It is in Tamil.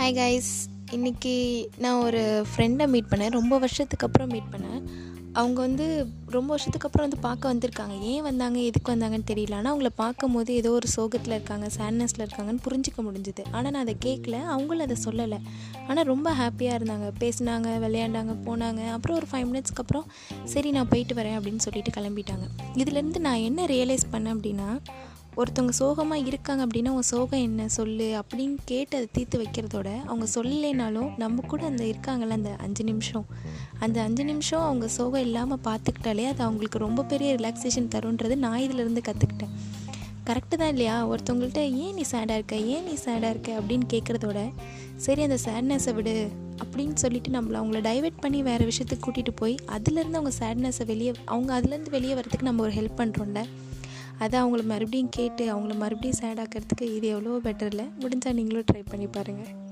ஹாய் கைஸ், இன்றைக்கி நான் ஒரு ஃப்ரெண்டை மீட் பண்ணேன். ரொம்ப வருஷத்துக்கு அப்புறம் மீட் பண்ணேன். அவங்க ரொம்ப வருஷத்துக்கு அப்புறம் பார்க்க வந்திருக்காங்க. ஏன் வந்தாங்க, எதுக்கு வந்தாங்கன்னு தெரியல. ஆனால் அவங்கள பார்க்கும் போது ஏதோ ஒரு சோகத்தில் இருக்காங்க, சேட்னஸில் இருக்காங்கன்னு புரிஞ்சிக்க முடிஞ்சுது. ஆனால் நான் அதை கேட்கல, அவங்களும் அதை சொல்லலை. ஆனால் ரொம்ப ஹாப்பியாக இருந்தாங்க, பேசினாங்க, விளையாண்டாங்க, போனாங்க. அப்புறம் ஒரு 5 மினிட்ஸ்க்கு அப்புறம் சரி நான் போயிட்டு வரேன் அப்படின்னு சொல்லிட்டு கிளம்பிட்டாங்க. இதுலேருந்து நான் என்ன ரியலைஸ் பண்ணேன் அப்படின்னா, ஒருத்தவங்க சோகமாக இருக்காங்க அப்படின்னா அவங்க சோகம் என்ன சொல்லு அப்படின்னு கேட்டு அதை தீர்த்து வைக்கிறதோட, அவங்க சொல்லலைனாலும் நம்ம கூட இருக்காங்கள்ல அந்த 5 நிமிஷம் அவங்க சோகம் இல்லாமல் பார்த்துக்கிட்டாலே அது அவங்களுக்கு ரொம்ப பெரிய ரிலாக்ஸேஷன் தருன்றது நான் இதிலேருந்து கற்றுக்கிட்டேன். கரெக்டு தான் இல்லையா? ஒருத்தவங்கள்ட்ட ஏன் நீ சேடாக இருக்க அப்படின்னு கேட்குறதோட, சரி அந்த சேட்னஸை விடு அப்படின்னு சொல்லிட்டு அவங்கள டைவெர்ட் பண்ணி வேறு விஷயத்துக்கு கூட்டிகிட்டு போய் அதுலேருந்து அவங்க சேட்னஸை அதுலேருந்து வெளியே வரதுக்கு நம்ம ஒரு ஹெல்ப் பண்ணுறோம்ல, அதை அவங்கள மறுபடியும் கேட்டு அவங்கள மறுபடியும் சேடாக்கிறதுக்கு இது எவ்வளோ பெட்டர் இல்லை? முடிஞ்சால் நீங்களும் ட்ரை பண்ணி பாருங்கள்.